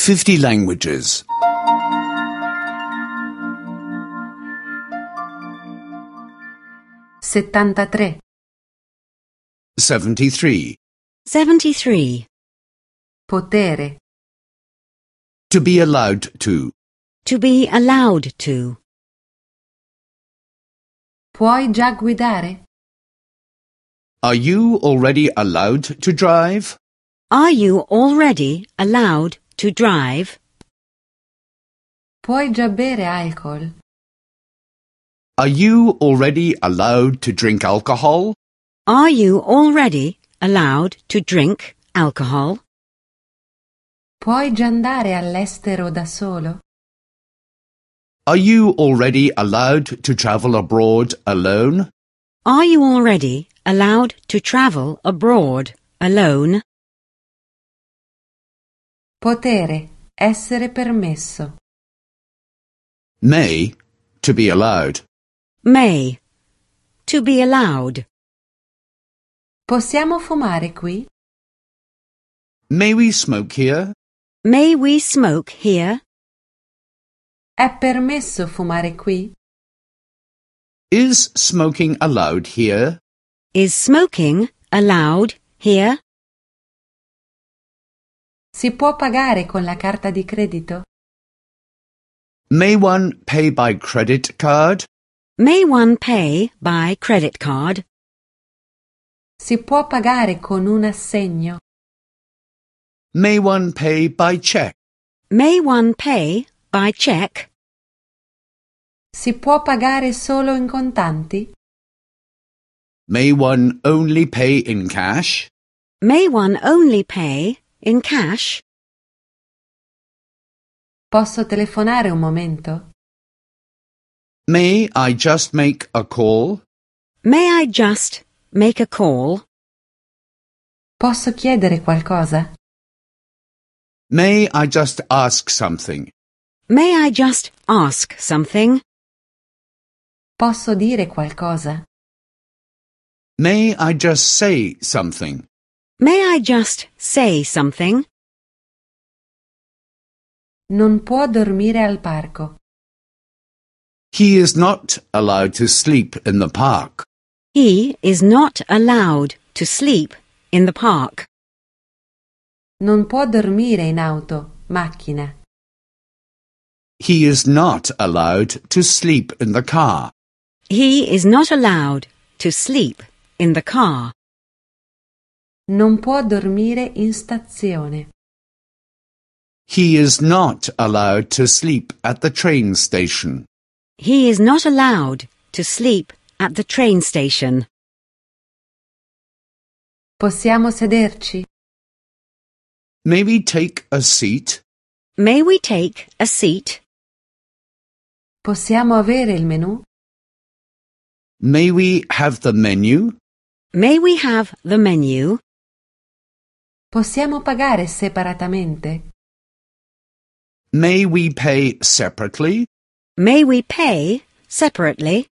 50 languages. 73. 73. 73. Potere. To be allowed to. To be allowed to. Puoi già guidare? Are you already allowed to drive? Are you already allowed to drive? Puoi già bere alcol? Are you already allowed to drink alcohol? Are you already allowed to drink alcohol? Puoi già andare all'estero da solo? Are you already allowed to travel abroad alone? Are you already allowed to travel abroad alone? Potere. Essere permesso. May, to be allowed. May. To be allowed. Possiamo fumare qui? May we smoke here? May we smoke here? È permesso fumare qui? Is smoking allowed here? Is smoking allowed here? Si può pagare con la carta di credito? May one pay by credit card? May one pay by credit card? Si può pagare con un assegno? May one pay by check? May one pay by check? Si può pagare solo in contanti? May one only pay in cash? May one only pay in cash? Posso telefonare un momento? May I just make a call? May I just make a call? Posso chiedere qualcosa? May I just ask something? May I just ask something? Posso dire qualcosa? May I just say something? May I just say something? Non può dormire al parco. He is not allowed to sleep in the park. He is not allowed to sleep in the park. Non può dormire in auto, macchina. He is not allowed to sleep in the car. He is not allowed to sleep in the car. Non può dormire in stazione. He is not allowed to sleep at the train station. He is not allowed to sleep at the train station. Possiamo sederci? May we take a seat? May we take a seat? Possiamo avere il menù? May we have the menu? May we have the menu? Possiamo pagare separatamente? May we pay separately? May we pay separately?